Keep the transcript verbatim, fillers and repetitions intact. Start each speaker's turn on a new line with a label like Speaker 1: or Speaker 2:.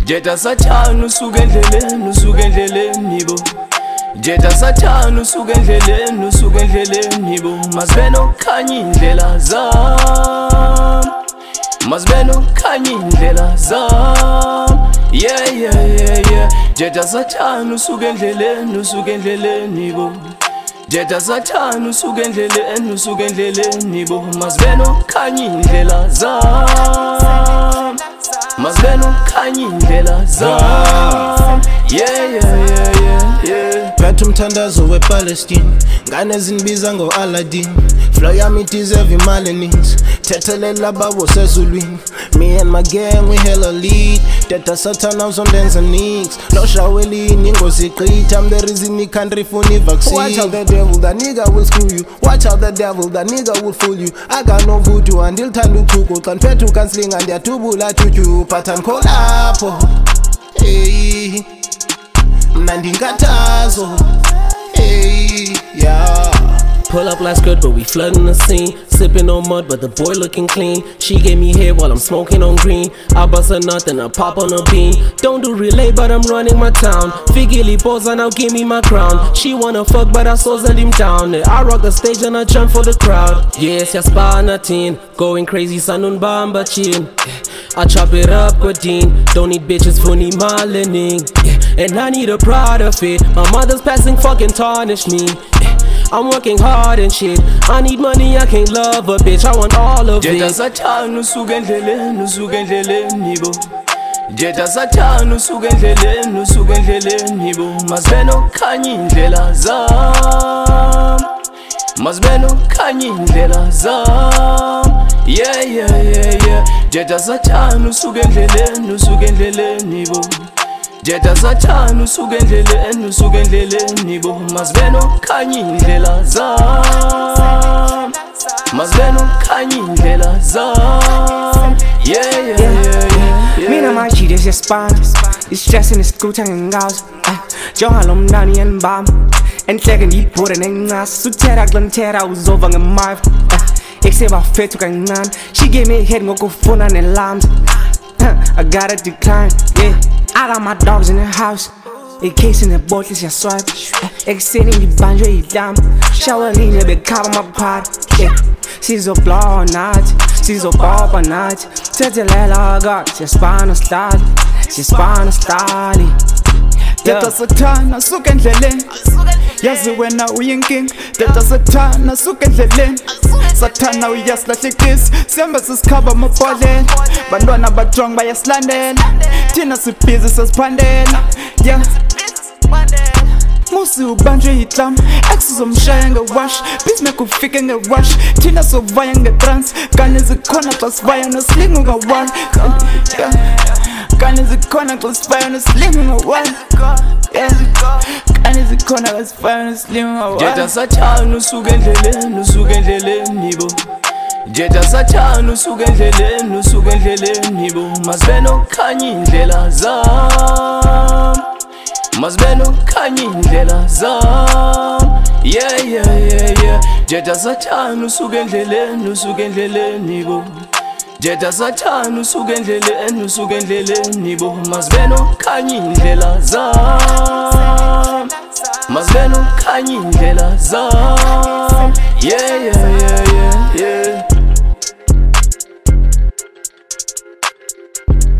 Speaker 1: Jetta Satan usuka endleleni usuka endleleni bo Jetta Satan usuka endleleni usuka endleleni bo Masibe nokukhanya indlela zami Masibe nokukhanya indlela zami Yeah yeah yeah yeah Jetta Satan usuka endleleni usuka endleleni bo Jetta Satan usuka endleleni usuka endleleni bo Masibe nokukhanya indlela zami Masibe nokukhanya indlela zami Yeah yeah yeah yeah yeah
Speaker 2: Phethe umthandazo wePalestine ngane zinibiza ngo-Aladdin Flow yami deserve imali eningi Thethelela babo sezulwini Me and my gang we hella lead Jetta Satan awuzondenza nix No shawelini ingozi iqitha I'm the reason i-country funa i-vaccine Watch out the devil, that nigga will screw you Watch out the devil, that nigga will fool you I got no voodoo until thanda uthuku Xa niphethe ukanslinga ndiyadubula tyutyu But andikholapho Hey Mna ndinkathazo Hey Yeah
Speaker 3: Pull up like skirt, but we flooding the scene. Sipping on mud, but the boy looking clean. She gave me head while I'm smoking on green. I bust a nut and I pop on a bean. Don't do relay, but I'm running my town. Figurely pose and now give me my crown. She wanna fuck, but I so send him down. I rock the stage and I jump for the crowd. Yes, ya spanatin, going crazy, sanun bamba chin. I chop it up with Dean. Don't need bitches for ni malining. And I need a proud of it. My mother's passing fucking tarnish me. I'm working hard and shit. I need money, I can't love a bitch. I want all of
Speaker 1: Jetta
Speaker 3: it.
Speaker 1: Satan usuka endleleni usuka endleleni bo Jetta Satan usuka endleleni usuka endleleni bo Masibe nokukhanya indlela zami Masibe nokukhanya indlela zami Yeah yeah yeah yeah Jetta Satan usuka endleleni usuka endleleni bo Jetta Satan usuka endleleni usuka endleleni bo Masibe nokukhanya indlela zami Masibe nokukhanya indlela zami Yeah yeah yeah yeah
Speaker 4: Mina manje this is spam Istressing isikutha ngengazi Jonga lo mnani yenibamba Enhleke ndiyibhure nencasi Sukuthera kula mthera uzova ngemayiva Ekusebafethu kancane She gave me a head ngokufuna nelams I gotta decline, yeah I got my dogs in the house A case in the bottle, she swipe Ekuseni ngibanjwe yidlamba Shawaline bekhava amaphakathi yeah. Sizoblowa nathi, sizobhobha nathi Thethelela kahle, siyasibana sihlale Siyasibana sihlale
Speaker 5: Jetta Satan asuka endleleni Yazi wena uyinking Jetta Satan asuka endleleni Sathana uyasilahlekisa Siyamba sisikhaba amabhodlela Bantwana bajonga bayasilandela Thina sibhizi sasiphandela Yeah Musi ubanjwe yitlama Ex uzomshaya ngewash Peacemaker ufike ngewash Thina sovaya ngetrans Kanye zikhona xa sivaya noslinga ungawali Kanye zikhona xa sivaya noslinga ungawali Kanye zikhona xa sivaya noslinga ungawali
Speaker 1: Jetta Satan usuka endleleni usuka endleleni bo Jetta Satan usuka endleleni usuka endleleni bo Masibe nokukhanya indlela zami Masibe nokukhanya indlela zami Yeah yeah yeah yeah Jetta Satan usuka endleleni usuka endleleni bo Jetta Satan usuka endleleni usuka endleleni bo Masibe nokukhanya indlela zami Masibe nokukhanya indlela zami Yeah yeah yeah yeah yeah